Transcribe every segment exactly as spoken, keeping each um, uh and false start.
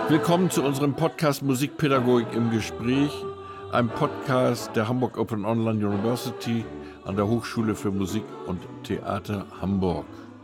Willkommen zu unserem Podcast Musikpädagogik im Gespräch, einem Podcast der Hamburg Open Online University an der Hochschule für Musik und Theater Hamburg.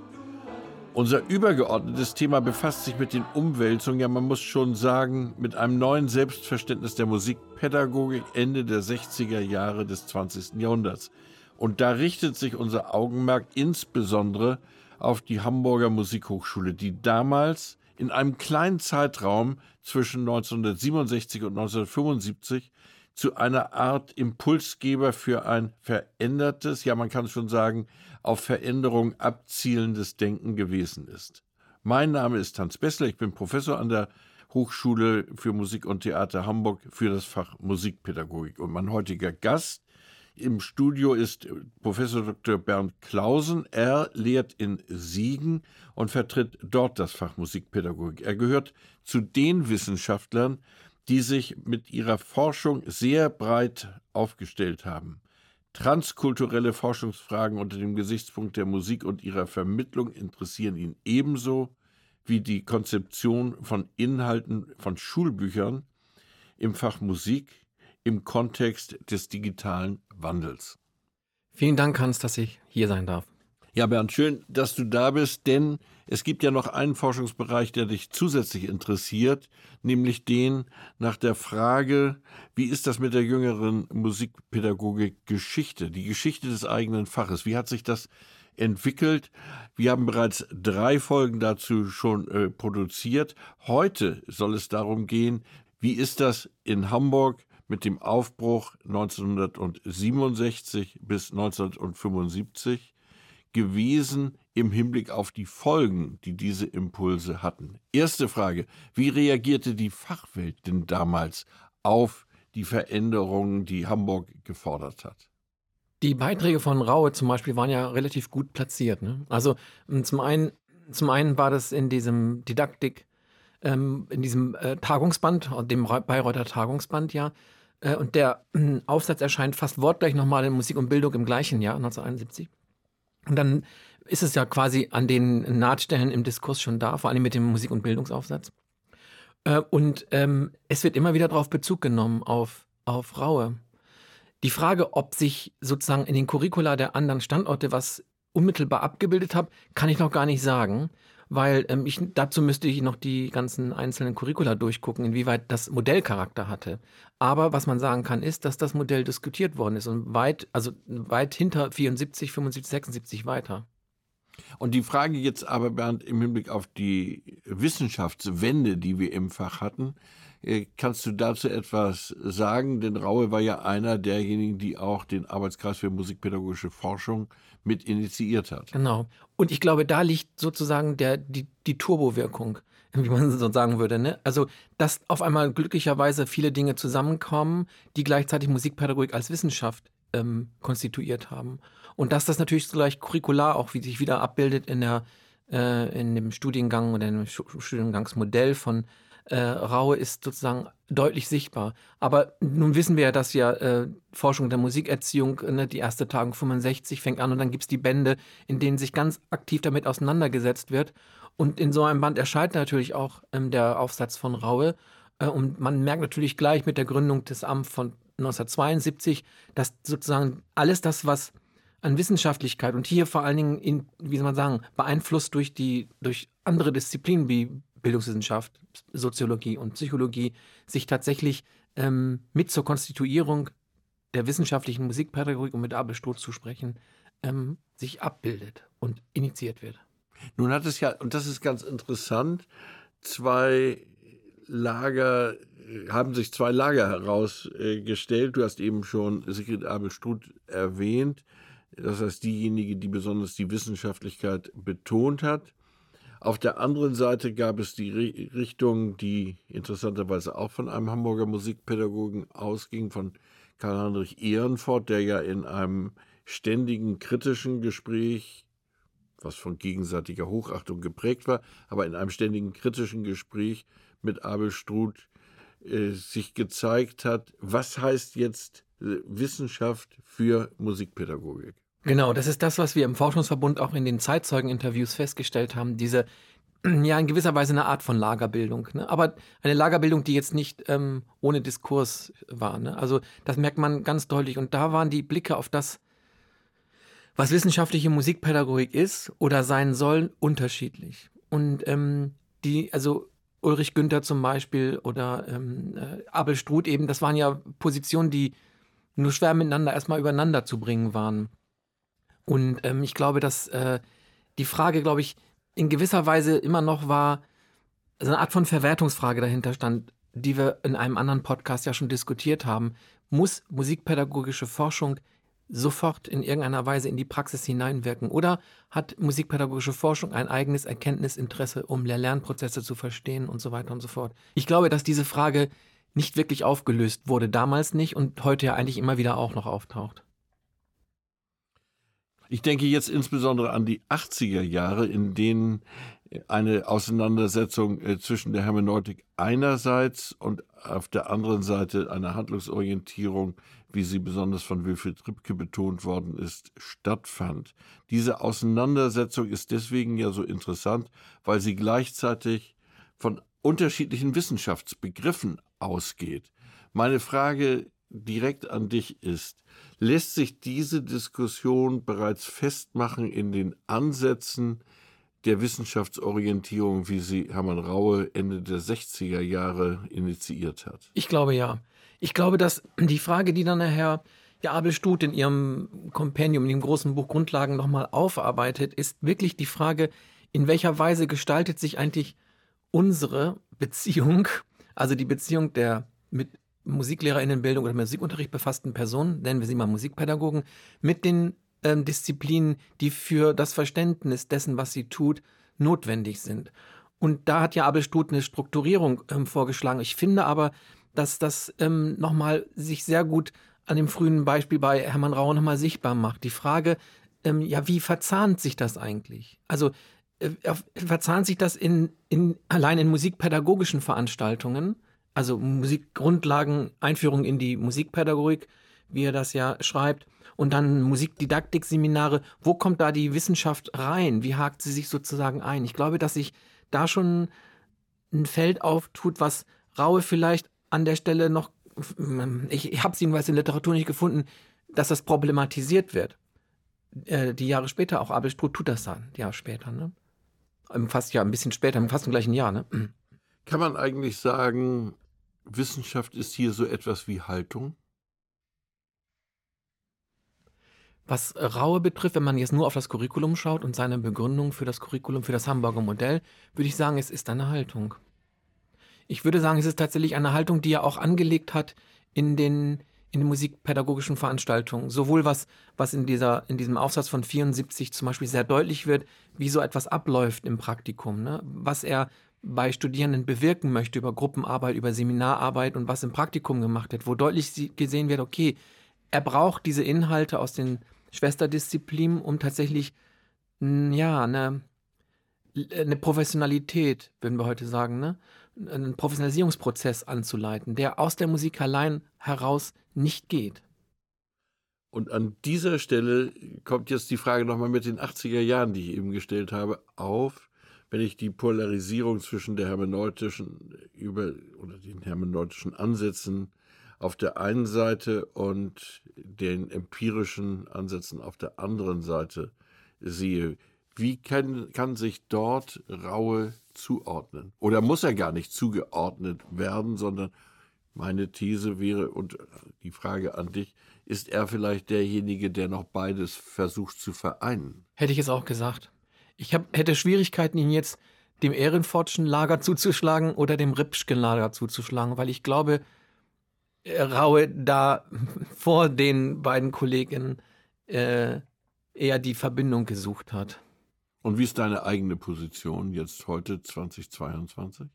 Unser übergeordnetes Thema befasst sich mit den Umwälzungen, ja man muss schon sagen, mit einem neuen Selbstverständnis der Musikpädagogik Ende der sechziger Jahre des zwanzigsten Jahrhunderts. Und da richtet sich unser Augenmerk insbesondere auf die Hamburger Musikhochschule, die damals in einem kleinen Zeitraum zwischen neunzehnhundertsiebenundsechzig und neunzehnhundertfünfundsiebzig zu einer Art Impulsgeber für ein verändertes, ja man kann schon sagen, auf Veränderung abzielendes Denken gewesen ist. Mein Name ist Hans Bessler, ich bin Professor an der Hochschule für Musik und Theater Hamburg für das Fach Musikpädagogik. Und mein heutiger Gast im Studio ist Professor Doktor Bernd Clausen. Er lehrt in Siegen und vertritt dort das Fach Musikpädagogik. Er gehört zu den Wissenschaftlern, die sich mit ihrer Forschung sehr breit aufgestellt haben. Transkulturelle Forschungsfragen unter dem Gesichtspunkt der Musik und ihrer Vermittlung interessieren ihn ebenso wie die Konzeption von Inhalten von Schulbüchern im Fach Musik im Kontext des digitalen Wandels. Vielen Dank, Hans, dass ich hier sein darf. Ja, Bernd, schön, dass du da bist, denn es gibt ja noch einen Forschungsbereich, der dich zusätzlich interessiert, nämlich den nach der Frage, wie ist das mit der jüngeren Musikpädagogik Geschichte, die Geschichte des eigenen Faches, wie hat sich das entwickelt? Wir haben bereits drei Folgen dazu schon äh, produziert. Heute soll es darum gehen, wie ist das in Hamburg mit dem Aufbruch neunzehnhundertsiebenundsechzig bis neunzehnhundertfünfundsiebzig gewesen im Hinblick auf die Folgen, die diese Impulse hatten. Erste Frage, wie reagierte die Fachwelt denn damals auf die Veränderungen, die Hamburg gefordert hat? Die Beiträge von Raue zum Beispiel waren ja relativ gut platziert. Ne? Also zum einen, zum einen war das in diesem Didaktik, ähm, in diesem äh, Tagungsband, dem Bayreuther Tagungsband, ja. Äh, und der äh, Aufsatz erscheint fast wortgleich nochmal in Musik und Bildung im gleichen Jahr, neunzehnhunderteinundsiebzig. Und dann ist es ja quasi an den Nahtstellen im Diskurs schon da, vor allem mit dem Musik- und Bildungsaufsatz. Äh, und ähm, es wird immer wieder darauf Bezug genommen, auf, auf Raue. Die Frage, ob sich sozusagen in den Curricula der anderen Standorte was unmittelbar abgebildet hat, kann ich noch gar nicht sagen, weil ähm, ich, dazu müsste ich noch die ganzen einzelnen Curricula durchgucken, inwieweit das Modellcharakter hatte. Aber was man sagen kann, ist, dass das Modell diskutiert worden ist und weit, also weit hinter vierundsiebzig, fünfundsiebzig, sechsundsiebzig weiter. Und die Frage jetzt aber, Bernd, im Hinblick auf die Wissenschaftswende, die wir im Fach hatten, kannst du dazu etwas sagen? Denn Raue war ja einer derjenigen, die auch den Arbeitskreis für musikpädagogische Forschung mit initiiert hat. Genau. Und ich glaube, da liegt sozusagen der, die, die Turbowirkung, wie man so sagen würde. Ne? Also, dass auf einmal glücklicherweise viele Dinge zusammenkommen, die gleichzeitig Musikpädagogik als Wissenschaft ähm, konstituiert haben. Und dass das natürlich gleich curricular auch wie sich wieder abbildet in, der, äh, in dem Studiengang oder in dem Studiengangsmodell von Äh, Raue ist sozusagen deutlich sichtbar. Aber nun wissen wir ja, dass ja äh, Forschung der Musikerziehung, ne, die erste Tagung fünfundsechzig fängt an und dann gibt es die Bände, in denen sich ganz aktiv damit auseinandergesetzt wird. Und in so einem Band erscheint natürlich auch ähm, der Aufsatz von Raue. Äh, und man merkt natürlich gleich mit der Gründung des Amts von neunzehnhundertzweiundsiebzig, dass sozusagen alles das, was an Wissenschaftlichkeit und hier vor allen Dingen, in, wie soll man sagen, beeinflusst durch die durch andere Disziplinen wie Bildungswissenschaft, Soziologie und Psychologie, sich tatsächlich ähm, mit zur Konstituierung der wissenschaftlichen Musikpädagogik, um mit Abel Struth zu sprechen, ähm, sich abbildet und initiiert wird. Nun hat es ja, und das ist ganz interessant, zwei Lager, haben sich zwei Lager herausgestellt. Du hast eben schon Sigrid Abel Struth erwähnt, das heißt diejenige, die besonders die Wissenschaftlichkeit betont hat. Auf der anderen Seite gab es die Richtung, die interessanterweise auch von einem Hamburger Musikpädagogen ausging, von Karl-Heinrich Ehrenfort, der ja in einem ständigen kritischen Gespräch, was von gegenseitiger Hochachtung geprägt war, aber in einem ständigen kritischen Gespräch mit Abel Struth äh, sich gezeigt hat, was heißt jetzt äh, Wissenschaft für Musikpädagogik? Genau, das ist das, was wir im Forschungsverbund auch in den Zeitzeugeninterviews festgestellt haben, diese ja in gewisser Weise eine Art von Lagerbildung, ne? Aber eine Lagerbildung, die jetzt nicht ähm, ohne Diskurs war, ne? Also das merkt man ganz deutlich. Und da waren die Blicke auf das, was wissenschaftliche Musikpädagogik ist oder sein soll, unterschiedlich. Und ähm, die, also Ulrich Günther zum Beispiel oder ähm, äh, Abel Struth eben, das waren ja Positionen, die nur schwer miteinander erstmal übereinander zu bringen waren. Und ähm, ich glaube, dass äh, die Frage, glaube ich, in gewisser Weise immer noch war, also eine Art von Verwertungsfrage dahinter stand, die wir in einem anderen Podcast ja schon diskutiert haben. Muss musikpädagogische Forschung sofort in irgendeiner Weise in die Praxis hineinwirken? Oder hat musikpädagogische Forschung ein eigenes Erkenntnisinteresse, um Lehr-Lernprozesse zu verstehen und so weiter und so fort? Ich glaube, dass diese Frage nicht wirklich aufgelöst wurde, damals nicht und heute ja eigentlich immer wieder auch noch auftaucht. Ich denke jetzt insbesondere an die achtziger Jahre, in denen eine Auseinandersetzung äh, zwischen der Hermeneutik einerseits und auf der anderen Seite eine Handlungsorientierung, wie sie besonders von Wilfried Ripke betont worden ist, stattfand. Diese Auseinandersetzung ist deswegen ja so interessant, weil sie gleichzeitig von unterschiedlichen Wissenschaftsbegriffen ausgeht. Meine Frage direkt an dich ist: Lässt sich diese Diskussion bereits festmachen in den Ansätzen der Wissenschaftsorientierung, wie sie Hermann Raue Ende der sechziger Jahre initiiert hat? Ich glaube ja. Ich glaube, dass die Frage, die dann nachher ja Abel Struth in ihrem Kompendium, in dem großen Buch Grundlagen nochmal aufarbeitet, ist wirklich die Frage, in welcher Weise gestaltet sich eigentlich unsere Beziehung, also die Beziehung der mit MusiklehrerInnenbildung oder Musikunterricht befassten Personen, nennen wir sie mal Musikpädagogen, mit den ähm, Disziplinen, die für das Verständnis dessen, was sie tut, notwendig sind. Und da hat ja Abel Struth eine Strukturierung ähm, vorgeschlagen. Ich finde aber, dass das ähm, nochmal sich sehr gut an dem frühen Beispiel bei Hermann Raue nochmal sichtbar macht. Die Frage, ähm, ja, wie verzahnt sich das eigentlich? Also äh, verzahnt sich das in, in, allein in musikpädagogischen Veranstaltungen, also Musikgrundlagen, Einführung in die Musikpädagogik, wie er das ja schreibt, und dann Musikdidaktik-Seminare. Wo kommt da die Wissenschaft rein? Wie hakt sie sich sozusagen ein? Ich glaube, dass sich da schon ein Feld auftut, was Raue vielleicht an der Stelle noch, ich, ich habe es jedenfalls in der Literatur nicht gefunden, dass das problematisiert wird. Äh, die Jahre später, auch Abel Struth tut das dann, Jahre später, ne? Fast ja, ein bisschen später, fast im gleichen Jahr, ne? Kann man eigentlich sagen, Wissenschaft ist hier so etwas wie Haltung? Was Raue betrifft, wenn man jetzt nur auf das Curriculum schaut und seine Begründung für das Curriculum, für das Hamburger Modell, würde ich sagen, es ist eine Haltung. Ich würde sagen, es ist tatsächlich eine Haltung, die er auch angelegt hat in den, in den musikpädagogischen Veranstaltungen. Sowohl was, was in, dieser, in diesem Aufsatz von vierundsiebzig zum Beispiel sehr deutlich wird, wie so etwas abläuft im Praktikum, ne? Was er bei Studierenden bewirken möchte über Gruppenarbeit, über Seminararbeit und was im Praktikum gemacht wird, wo deutlich gesehen wird, okay, er braucht diese Inhalte aus den Schwesterdisziplinen, um tatsächlich ja, eine, eine Professionalität, würden wir heute sagen, ne? Einen Professionalisierungsprozess anzuleiten, der aus der Musik allein heraus nicht geht. Und an dieser Stelle kommt jetzt die Frage nochmal mit den achtziger Jahren, die ich eben gestellt habe, auf, wenn ich die Polarisierung zwischen der hermeneutischen über oder den hermeneutischen Ansätzen auf der einen Seite und den empirischen Ansätzen auf der anderen Seite sehe. Wie kann, kann sich dort Raue zuordnen? Oder muss er gar nicht zugeordnet werden, sondern meine These wäre, und die Frage an dich, ist er vielleicht derjenige, der noch beides versucht zu vereinen? Hätte ich es auch gesagt. Ich hab, hätte Schwierigkeiten, ihn jetzt dem Ehrenfortschen Lager zuzuschlagen oder dem Ripschken Lager zuzuschlagen, weil ich glaube, Raue da vor den beiden Kolleginnen äh, eher die Verbindung gesucht hat. Und wie ist deine eigene Position jetzt heute zweitausendzweiundzwanzig?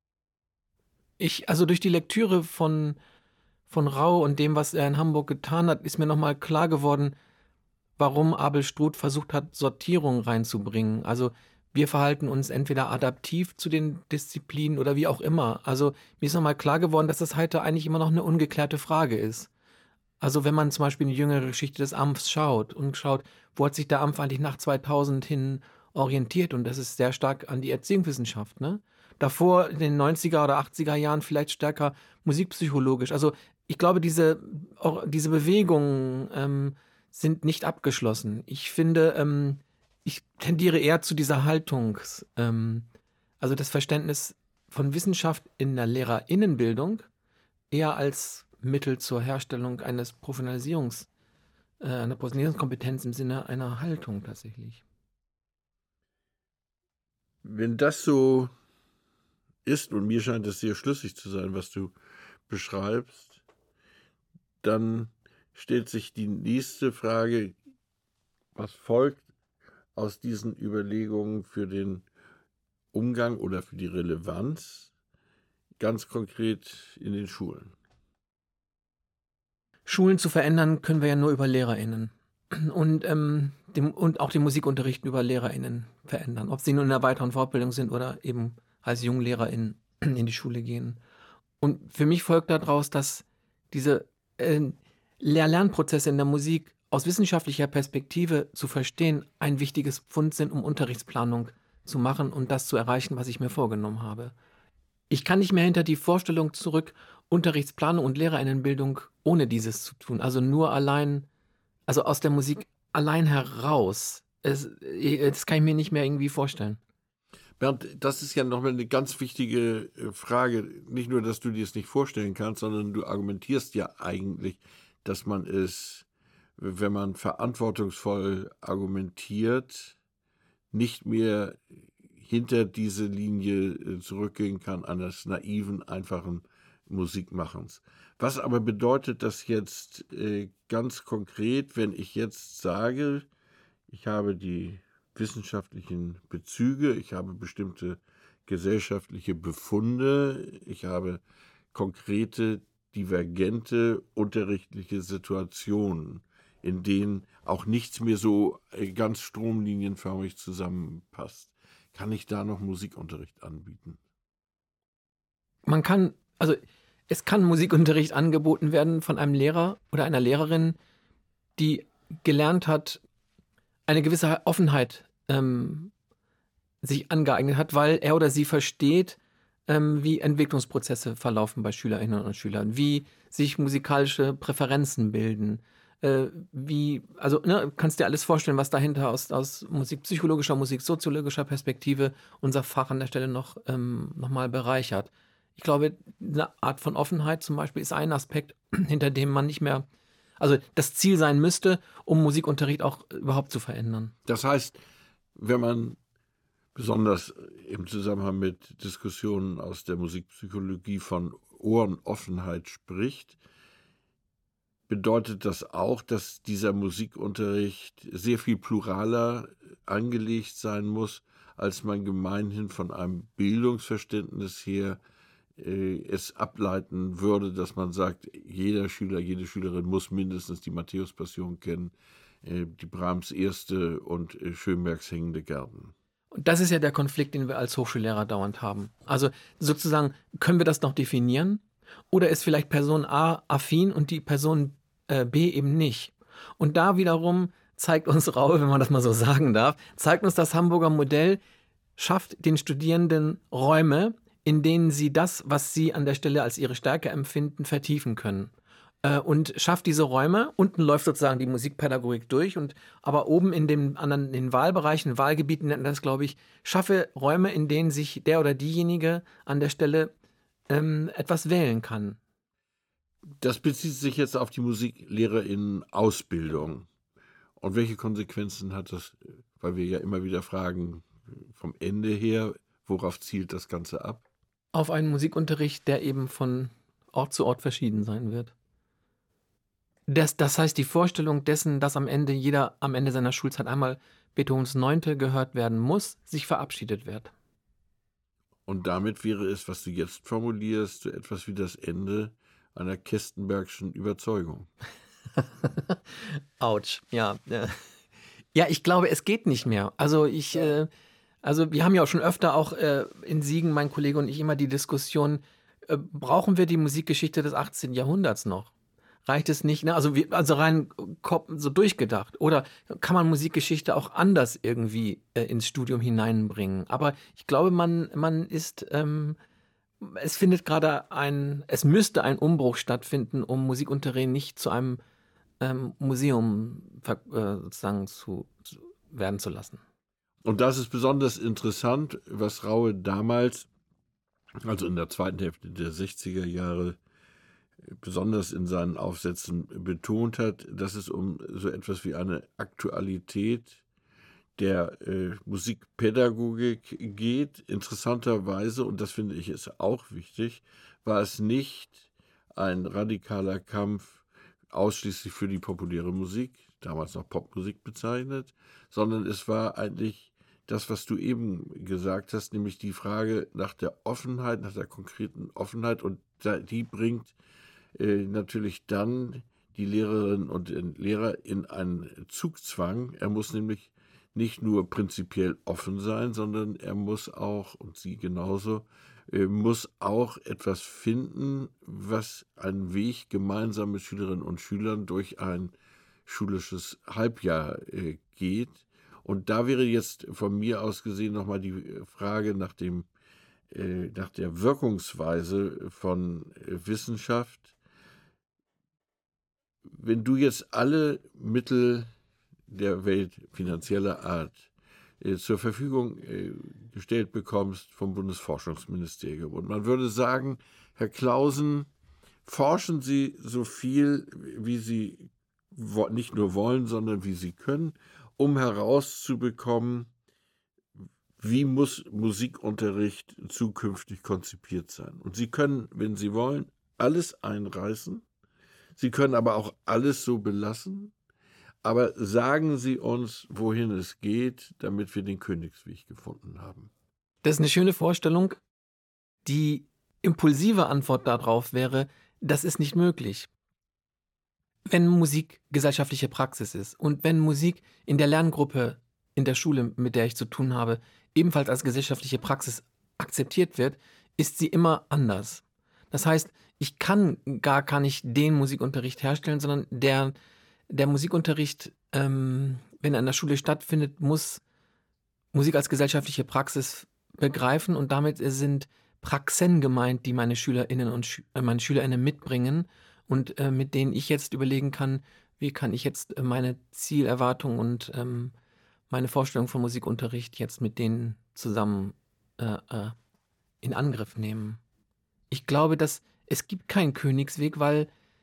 Ich, also durch die Lektüre von, von Raue und dem, was er in Hamburg getan hat, ist mir nochmal klar geworden, warum Abel Struth versucht hat, Sortierung reinzubringen. Also wir verhalten uns entweder adaptiv zu den Disziplinen oder wie auch immer. Also mir ist nochmal klar geworden, dass das heute eigentlich immer noch eine ungeklärte Frage ist. Also wenn man zum Beispiel in die jüngere Geschichte des Ampfs schaut und schaut, wo hat sich der Ampf eigentlich nach zweitausend hin orientiert und das ist sehr stark an die Erziehungswissenschaft, ne? Davor in den neunziger oder achtziger Jahren vielleicht stärker musikpsychologisch. Also ich glaube, diese, auch diese Bewegungen ähm, sind nicht abgeschlossen. Ich finde, ähm, ich tendiere eher zu dieser Haltung, ähm, also das Verständnis von Wissenschaft in der Lehrerinnenbildung eher als Mittel zur Herstellung eines Professionalisierungs, äh, einer Professionalisierungskompetenz im Sinne einer Haltung tatsächlich. Wenn das so ist, und mir scheint es sehr schlüssig zu sein, was du beschreibst, dann stellt sich die nächste Frage, was folgt aus diesen Überlegungen für den Umgang oder für die Relevanz ganz konkret in den Schulen? Schulen zu verändern können wir ja nur über LehrerInnen und, ähm, dem, und auch den Musikunterricht über LehrerInnen verändern. Ob sie nun in der weiteren Fortbildung sind oder eben als JunglehrerInnen in die Schule gehen. Und für mich folgt daraus, dass diese äh, Lehr-Lernprozesse in der Musik aus wissenschaftlicher Perspektive zu verstehen ein wichtiges Pfund sind, um Unterrichtsplanung zu machen und das zu erreichen, was ich mir vorgenommen habe. Ich kann nicht mehr hinter die Vorstellung zurück, Unterrichtsplanung und LehrerInnenbildung ohne dieses zu tun. Also nur allein, also aus der Musik allein heraus. Es, das kann ich mir nicht mehr irgendwie vorstellen. Bernd, das ist ja nochmal eine ganz wichtige Frage. Nicht nur, dass du dir es nicht vorstellen kannst, sondern du argumentierst ja eigentlich, dass man es, wenn man verantwortungsvoll argumentiert, nicht mehr hinter diese Linie zurückgehen kann eines naiven, einfachen Musikmachens. Was aber bedeutet das jetzt äh, ganz konkret, wenn ich jetzt sage, ich habe die wissenschaftlichen Bezüge, ich habe bestimmte gesellschaftliche Befunde, ich habe konkrete, divergente unterrichtliche Situationen, in denen auch nichts mehr so ganz stromlinienförmig zusammenpasst. Kann ich da noch Musikunterricht anbieten? Man kann, also es kann Musikunterricht angeboten werden von einem Lehrer oder einer Lehrerin, die gelernt hat, eine gewisse Offenheit ähm, sich angeeignet hat, weil er oder sie versteht, ähm, wie Entwicklungsprozesse verlaufen bei Schülerinnen und Schülern, wie sich musikalische Präferenzen bilden, äh, wie, also ne, kannst dir alles vorstellen, was dahinter aus, aus musikpsychologischer, musiksoziologischer Perspektive unser Fach an der Stelle noch, ähm, noch mal bereichert. Ich glaube, eine Art von Offenheit zum Beispiel ist ein Aspekt, hinter dem man nicht mehr, also das Ziel sein müsste, um Musikunterricht auch überhaupt zu verändern. Das heißt, wenn man besonders im Zusammenhang mit Diskussionen aus der Musikpsychologie von Ohrenoffenheit spricht, bedeutet das auch, dass dieser Musikunterricht sehr viel pluraler angelegt sein muss, als man gemeinhin von einem Bildungsverständnis her äh, es ableiten würde, dass man sagt, jeder Schüler, jede Schülerin muss mindestens die Matthäus-Passion kennen, äh, die Brahms Erste und äh, Schönbergs Hängende Gärten. Und das ist ja der Konflikt, den wir als Hochschullehrer dauernd haben. Also sozusagen, können wir das noch definieren? Oder ist vielleicht Person A affin und die Person äh, B eben nicht? Und da wiederum zeigt uns Raue, wenn man das mal so sagen darf, zeigt uns das Hamburger Modell, schafft den Studierenden Räume, in denen sie das, was sie an der Stelle als ihre Stärke empfinden, vertiefen können. Und schafft diese Räume. Unten läuft sozusagen die Musikpädagogik durch, und aber oben in den anderen in den Wahlbereichen, Wahlgebieten nennt man das, glaube ich, schaffe Räume, in denen sich der oder diejenige an der Stelle ähm, etwas wählen kann. Das bezieht sich jetzt auf die MusiklehrerInnen-Ausbildung. Und welche Konsequenzen hat das, weil wir ja immer wieder fragen, vom Ende her, worauf zielt das Ganze ab? Auf einen Musikunterricht, der eben von Ort zu Ort verschieden sein wird. Das, das heißt, die Vorstellung dessen, dass am Ende jeder am Ende seiner Schulzeit einmal Beethovens Neunte gehört werden muss, sich verabschiedet wird. Und damit wäre es, was du jetzt formulierst, so etwas wie das Ende einer Kestenbergschen Überzeugung. Autsch, ja. Ja, ich glaube, es geht nicht mehr. Also ich, äh, also wir haben ja auch schon öfter auch äh, in Siegen, mein Kollege und ich, immer die Diskussion, äh, brauchen wir die Musikgeschichte des achtzehnten Jahrhunderts noch? reicht es nicht, ne? Also, wie, also rein Kopf, so durchgedacht. Oder kann man Musikgeschichte auch anders irgendwie äh, ins Studium hineinbringen? Aber ich glaube, man, man ist, ähm, es findet gerade ein, es müsste ein Umbruch stattfinden, um Musikunterricht nicht zu einem ähm, Museum ver- äh, sozusagen zu, zu werden zu lassen. Und das ist besonders interessant, was Raue damals, also in der zweiten Hälfte der sechziger Jahre, besonders in seinen Aufsätzen betont hat, dass es um so etwas wie eine Aktualität der äh, Musikpädagogik geht. Interessanterweise, und das finde ich ist auch wichtig, war es nicht ein radikaler Kampf ausschließlich für die populäre Musik, damals noch Popmusik bezeichnet, sondern es war eigentlich das, was du eben gesagt hast, nämlich die Frage nach der Offenheit, nach der konkreten Offenheit, und da, die bringt äh, natürlich dann die Lehrerinnen und den Lehrer in einen Zugzwang. Er muss nämlich nicht nur prinzipiell offen sein, sondern er muss auch, und sie genauso, äh, muss auch etwas finden, was einen Weg gemeinsam mit Schülerinnen und Schülern durch ein schulisches Halbjahr äh, geht. Und da wäre jetzt von mir aus gesehen nochmal die Frage nach dem, äh, nach der Wirkungsweise von äh, Wissenschaft. Wenn du jetzt alle Mittel der Welt finanzieller Art äh, zur Verfügung äh, gestellt bekommst vom Bundesforschungsministerium und man würde sagen, Herr Clausen, forschen Sie so viel, wie Sie wo- nicht nur wollen, sondern wie Sie können, um herauszubekommen, wie muss Musikunterricht zukünftig konzipiert sein. Und Sie können, wenn Sie wollen, alles einreißen. Sie können aber auch alles so belassen. Aber sagen Sie uns, wohin es geht, damit wir den Königsweg gefunden haben. Das ist eine schöne Vorstellung. Die impulsive Antwort darauf wäre, das ist nicht möglich. Wenn Musik gesellschaftliche Praxis ist und wenn Musik in der Lerngruppe in der Schule, mit der ich zu tun habe, ebenfalls als gesellschaftliche Praxis akzeptiert wird, ist sie immer anders. Das heißt, ich kann gar, gar nicht den Musikunterricht herstellen, sondern der, der Musikunterricht, ähm, wenn er in der Schule stattfindet, muss Musik als gesellschaftliche Praxis begreifen und damit sind Praxen gemeint, die meine SchülerInnen und Schü äh, meine SchülerInnen mitbringen und äh, mit denen ich jetzt überlegen kann, wie kann ich jetzt äh, meine Zielerwartung und ähm, meine Vorstellung von Musikunterricht jetzt mit denen zusammen äh, äh, in Angriff nehmen. Ich glaube, dass es gibt keinen Königsweg, weil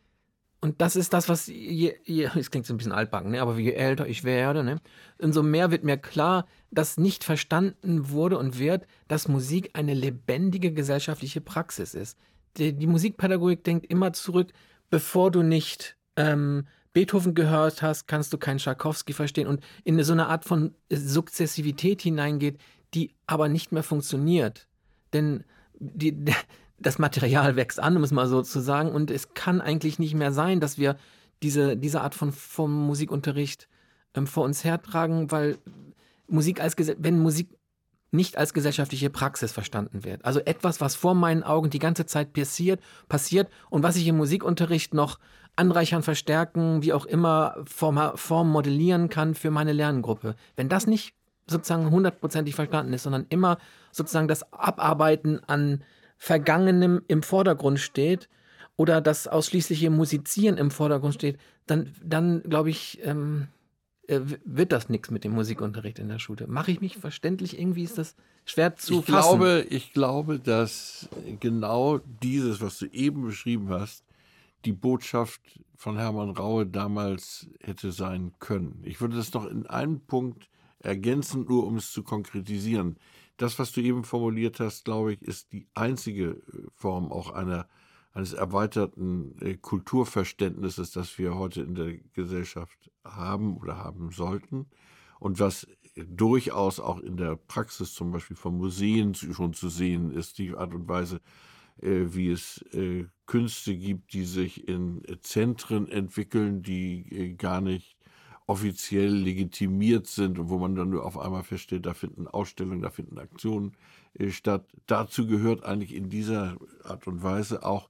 und das ist das, was je, je, es klingt so ein bisschen altbacken, ne? Aber je älter ich werde, ne, umso mehr wird mir klar, dass nicht verstanden wurde und wird, dass Musik eine lebendige gesellschaftliche Praxis ist. Die, die Musikpädagogik denkt immer zurück, bevor du nicht ähm, Beethoven gehört hast, kannst du keinen Tschaikowski verstehen und in so eine Art von Sukzessivität hineingeht, die aber nicht mehr funktioniert. Denn die, das Material wächst an, um es mal so zu sagen, und es kann eigentlich nicht mehr sein, dass wir diese, diese Art von, von Musikunterricht ähm, vor uns hertragen, weil Musik als wenn Musik nicht als gesellschaftliche Praxis verstanden wird. Also etwas, was vor meinen Augen die ganze Zeit passiert, passiert und was ich im Musikunterricht noch anreichern, verstärken, wie auch immer, form, form modellieren kann für meine Lerngruppe. Wenn das nicht sozusagen hundertprozentig verstanden ist, sondern immer sozusagen das Abarbeiten an Vergangenem im Vordergrund steht oder das ausschließliche Musizieren im Vordergrund steht, dann, dann glaube ich, ähm, äh, wird das nichts mit dem Musikunterricht in der Schule. Mache ich mich verständlich? Irgendwie ist das schwer zu ich fassen. Glaube, ich glaube, dass genau dieses, was du eben beschrieben hast, die Botschaft von Hermann Raue damals hätte sein können. Ich würde das noch in einem Punkt ergänzen, nur um es zu konkretisieren. Das, was du eben formuliert hast, glaube ich, ist die einzige Form auch einer, eines erweiterten äh, Kulturverständnisses, das wir heute in der Gesellschaft haben oder haben sollten und was durchaus auch in der Praxis zum Beispiel von Museen schon zu sehen ist, die Art und Weise, äh, wie es äh, Künste gibt, die sich in äh, Zentren entwickeln, die äh, gar nicht offiziell legitimiert sind und wo man dann nur auf einmal feststellt, da finden Ausstellungen, da finden Aktionen äh, statt. Dazu gehört eigentlich in dieser Art und Weise auch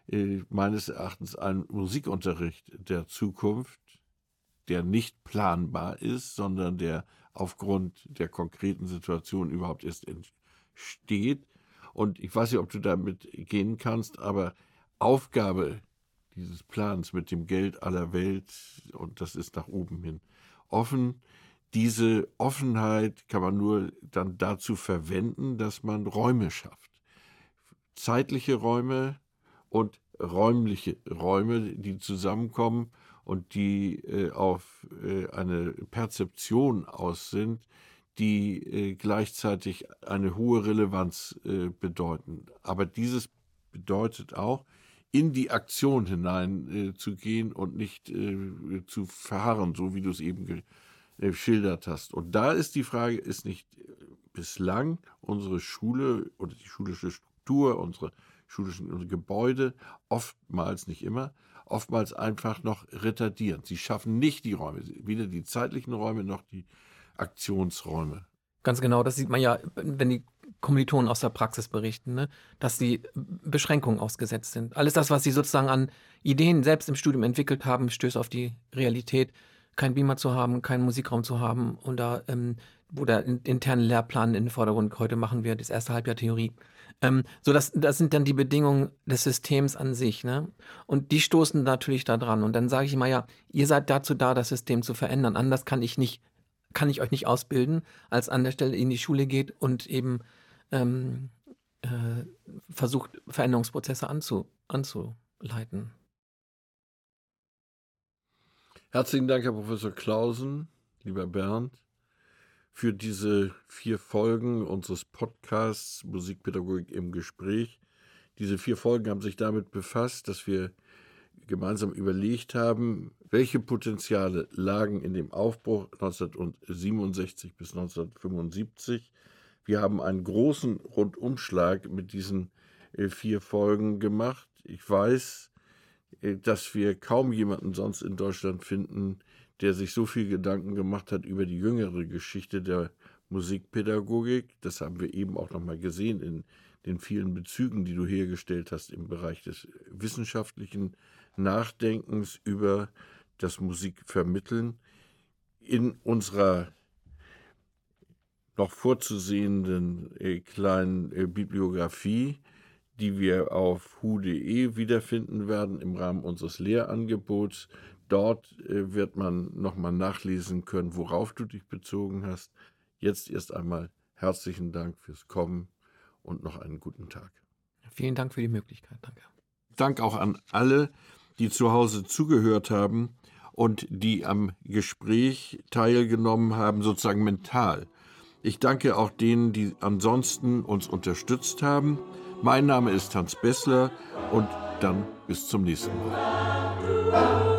äh, meines Erachtens ein Musikunterricht der Zukunft, der nicht planbar ist, sondern der aufgrund der konkreten Situation überhaupt erst entsteht. Und ich weiß nicht, ob du damit gehen kannst, aber Aufgabe dieses Plans mit dem Geld aller Welt, und das ist nach oben hin offen, diese Offenheit kann man nur dann dazu verwenden, dass man Räume schafft. Zeitliche Räume und räumliche Räume, die zusammenkommen und die äh, auf äh, eine Perzeption aus sind, die äh, gleichzeitig eine hohe Relevanz äh, bedeuten. Aber dieses bedeutet auch, in die Aktion hinein äh, zu gehen und nicht äh, zu verharren, so wie du es eben geschildert hast. Und da ist die Frage, ist nicht bislang unsere Schule oder die schulische Struktur, unsere schulischen unsere Gebäude, oftmals, nicht immer, oftmals einfach noch retardierend. Sie schaffen nicht die Räume, weder die zeitlichen Räume noch die Aktionsräume. Ganz genau, das sieht man ja, wenn die Kommilitonen aus der Praxis berichten, ne, dass sie Beschränkungen ausgesetzt sind. Alles das, was sie sozusagen an Ideen selbst im Studium entwickelt haben, stößt auf die Realität. Kein Beamer zu haben, keinen Musikraum zu haben und da, ähm, wo der interne Lehrplan in den Vordergrund heute machen wir, das erste Halbjahr Theorie. Ähm, so, das, das sind dann die Bedingungen des Systems an sich, ne? Und die stoßen natürlich da dran. Und dann sage ich immer, ja, ihr seid dazu da, das System zu verändern. Anders kann ich nicht, kann ich euch nicht ausbilden, als an der Stelle in die Schule geht und eben ähm, äh, versucht, Veränderungsprozesse anzu, anzuleiten. Herzlichen Dank, Herr Professor Clausen, lieber Bernd, für diese vier Folgen unseres Podcasts Musikpädagogik im Gespräch. Diese vier Folgen haben sich damit befasst, dass wir gemeinsam überlegt haben, welche Potenziale lagen in dem Aufbruch neunzehnhundertsiebenundsechzig bis neunzehnhundertfünfundsiebzig. Wir haben einen großen Rundumschlag mit diesen äh, vier Folgen gemacht. Ich weiß, äh, dass wir kaum jemanden sonst in Deutschland finden, der sich so viel Gedanken gemacht hat über die jüngere Geschichte der Musikpädagogik. Das haben wir eben auch nochmal gesehen in den vielen Bezügen, die du hergestellt hast im Bereich des wissenschaftlichen Nachdenkens über das Musikvermitteln. In unserer noch vorzusehenden äh, kleinen äh, Bibliografie, die wir auf hu punkt de wiederfinden werden im Rahmen unseres Lehrangebots. Dort äh, wird man nochmal nachlesen können, worauf du dich bezogen hast. Jetzt erst einmal herzlichen Dank fürs Kommen und noch einen guten Tag. Vielen Dank für die Möglichkeit. Danke. Dank auch an alle, die zu Hause zugehört haben und die am Gespräch teilgenommen haben, sozusagen mental. Ich danke auch denen, die ansonsten uns unterstützt haben. Mein Name ist Hans Bessler und dann bis zum nächsten Mal.